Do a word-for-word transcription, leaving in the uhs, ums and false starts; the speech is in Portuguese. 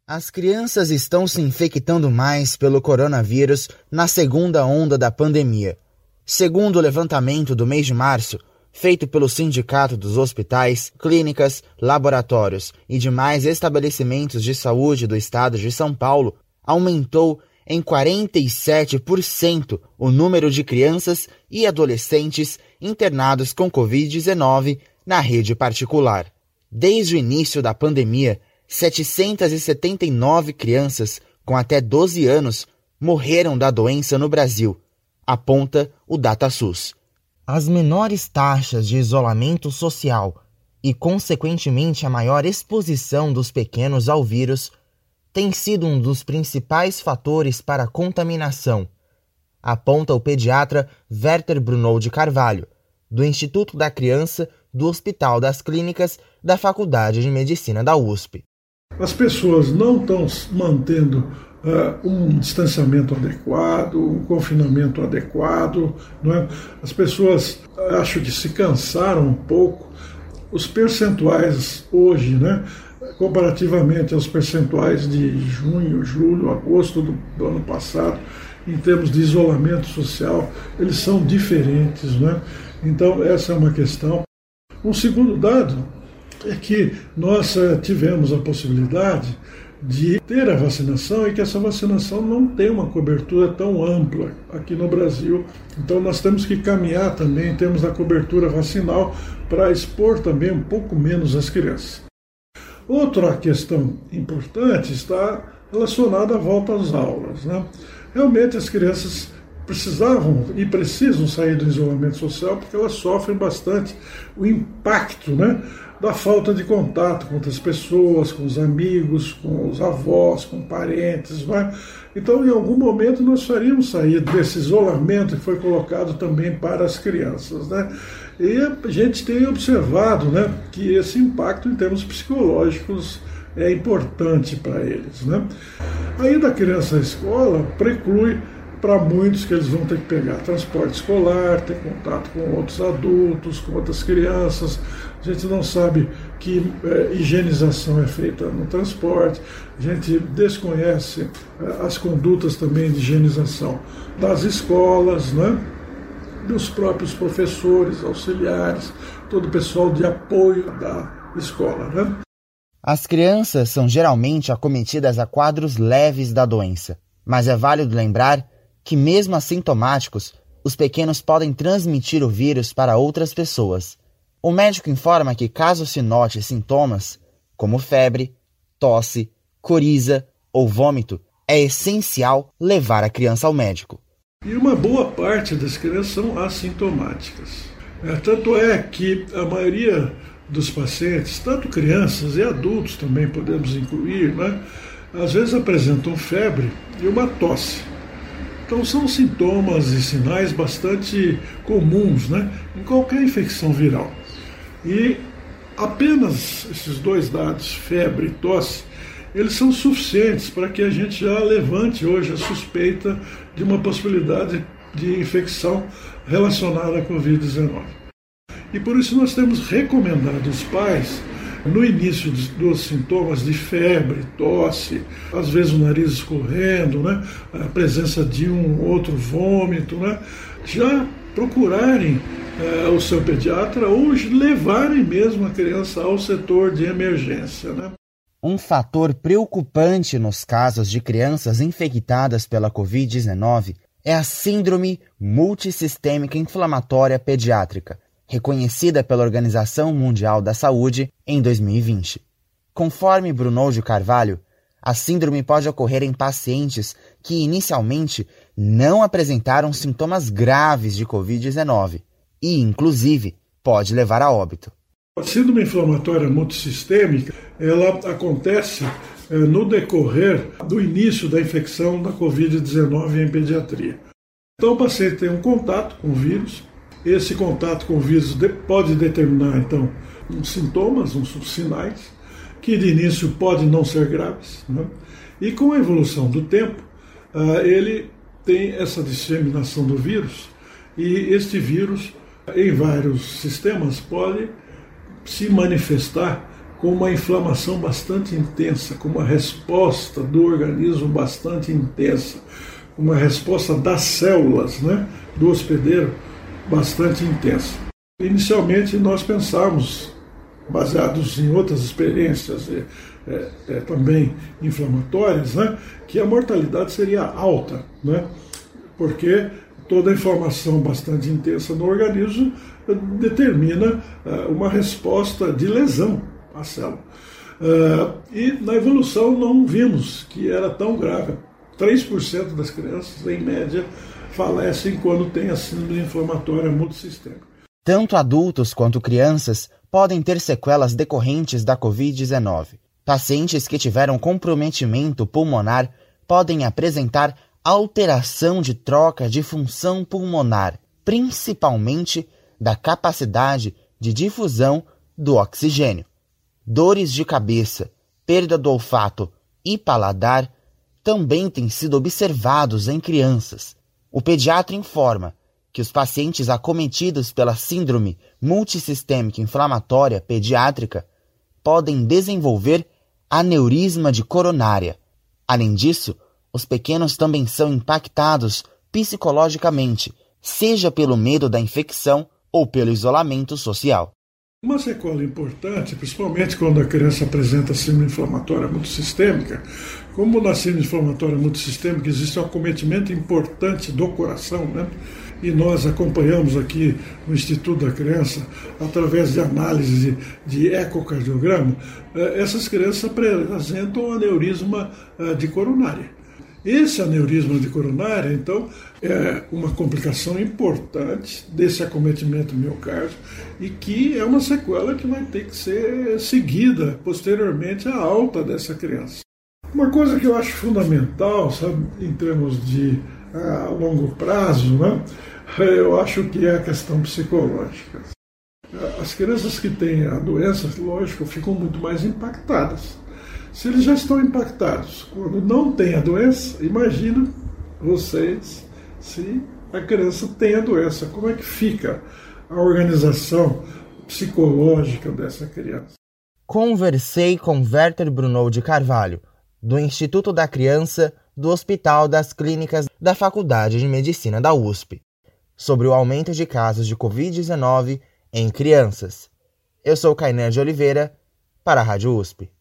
As crianças estão se infectando mais pelo coronavírus na segunda onda da pandemia. Segundo o levantamento do mês de março, feito pelo Sindicato dos Hospitais, Clínicas, Laboratórios e demais estabelecimentos de saúde do estado de São Paulo, aumentou em quarenta e sete por cento o número de crianças e adolescentes internados com covid dezenove na rede particular. Desde o início da pandemia, setecentas e setenta e nove crianças com até doze anos morreram da doença no Brasil, aponta o DataSUS. As menores taxas de isolamento social e, consequentemente, a maior exposição dos pequenos ao vírus tem sido um dos principais fatores para a contaminação, aponta o pediatra Werther Brunow de Carvalho, do Instituto da Criança do Hospital das Clínicas da Faculdade de Medicina da U S P. As pessoas não estão mantendo uh, um distanciamento adequado, um confinamento adequado, não é? As pessoas acho que se cansaram um pouco. Os percentuais hoje, né, comparativamente aos percentuais de junho, julho, agosto do, do ano passado, em termos de isolamento social, eles são diferentes, né? Então essa é uma questão. Um segundo dado é que nós uh, tivemos a possibilidade de ter a vacinação e que essa vacinação não tem uma cobertura tão ampla aqui no Brasil. Então nós temos que caminhar também em termos da cobertura vacinal para expor também um pouco menos as crianças. Outra questão importante está relacionada à volta às aulas, né? Realmente as crianças precisavam e precisam sair do isolamento social porque elas sofrem bastante o impacto, né, da falta de contato com outras pessoas, com os amigos, com os avós, com parentes, né? Então, em algum momento, nós faríamos sair desse isolamento que foi colocado também para as crianças, né? E a gente tem observado, né, que esse impacto em termos psicológicos é importante para eles, né? A ida da criança à escola preclui para muitos que eles vão ter que pegar transporte escolar, ter contato com outros adultos, com outras crianças. A gente não sabe que é, higienização é feita no transporte, a gente desconhece é, as condutas também de higienização das escolas, né? Dos próprios professores, auxiliares, todo o pessoal de apoio da escola, né? As crianças são geralmente acometidas a quadros leves da doença, mas é válido lembrar que mesmo assintomáticos, os pequenos podem transmitir o vírus para outras pessoas. O médico informa que caso se note sintomas, como febre, tosse, coriza ou vômito, é essencial levar a criança ao médico. E uma boa parte das crianças são assintomáticas. É, tanto é que a maioria dos pacientes, tanto crianças e adultos também podemos incluir, né, às vezes apresentam febre e uma tosse. Então são sintomas e sinais bastante comuns, né, em qualquer infecção viral. E apenas esses dois dados, febre e tosse, eles são suficientes para que a gente já levante hoje a suspeita de uma possibilidade de infecção relacionada à covid dezenove. E por isso nós temos recomendado aos pais, no início dos sintomas de febre, tosse, às vezes o nariz escorrendo, né, a presença de um outro vômito, né, já procurarem eh, o seu pediatra ou levarem mesmo a criança ao setor de emergência, né? Um fator preocupante nos casos de crianças infectadas pela covid dezenove é a Síndrome Multissistêmica Inflamatória Pediátrica, reconhecida pela Organização Mundial da Saúde em dois mil e vinte. Conforme Brunow de Carvalho, a síndrome pode ocorrer em pacientes que inicialmente não apresentaram sintomas graves de covid dezenove e, inclusive, pode levar a óbito. A síndrome inflamatória multissistêmica, ela acontece eh, no decorrer do início da infecção da covid dezenove em pediatria. Então o paciente tem um contato com o vírus, esse contato com o vírus pode determinar então uns sintomas, uns sinais, que de início podem não ser graves, né? E com a evolução do tempo, uh, ele tem essa disseminação do vírus e este vírus em vários sistemas pode se manifestar com uma inflamação bastante intensa, com uma resposta do organismo bastante intensa, uma resposta das células, né, do hospedeiro bastante intensa. Inicialmente nós pensamos, baseados em outras experiências é, é, é, também inflamatórias, né, que a mortalidade seria alta, né, porque toda a inflamação bastante intensa no organismo determina uh, uma resposta de lesão à célula. Uh, e na evolução não vimos que era tão grave. três por cento das crianças, em média, falecem quando tem a síndrome inflamatória multissistêmica. Tanto adultos quanto crianças podem ter sequelas decorrentes da covid dezenove. Pacientes que tiveram comprometimento pulmonar podem apresentar alteração de troca de função pulmonar, principalmente da capacidade de difusão do oxigênio. Dores de cabeça, perda do olfato e paladar também têm sido observados em crianças. O pediatra informa que os pacientes acometidos pela síndrome multissistêmica inflamatória pediátrica podem desenvolver aneurisma de coronária. Além disso, os pequenos também são impactados psicologicamente, seja pelo medo da infecção ou pelo isolamento social. Uma sequela importante, principalmente quando a criança apresenta síndrome inflamatória multissistêmica, como na síndrome inflamatória multissistêmica existe um acometimento importante do coração, né? E nós acompanhamos aqui no Instituto da Criança, através de análise de ecocardiograma, essas crianças apresentam aneurisma de coronária. Esse aneurisma de coronária, então, é uma complicação importante desse acometimento miocárdio e que é uma sequela que vai ter que ser seguida posteriormente à alta dessa criança. Uma coisa que eu acho fundamental, sabe, em termos de a longo prazo, né, eu acho que é a questão psicológica. As crianças que têm a doença, lógico, ficam muito mais impactadas. Se eles já estão impactados quando não tem a doença, imagina vocês se a criança tem a doença. Como é que fica a organização psicológica dessa criança? Conversei com Werther Brunow de Carvalho, do Instituto da Criança do Hospital das Clínicas da Faculdade de Medicina da U S P, sobre o aumento de casos de covid dezenove em crianças. Eu sou Cainer de Oliveira, para a Rádio U S P.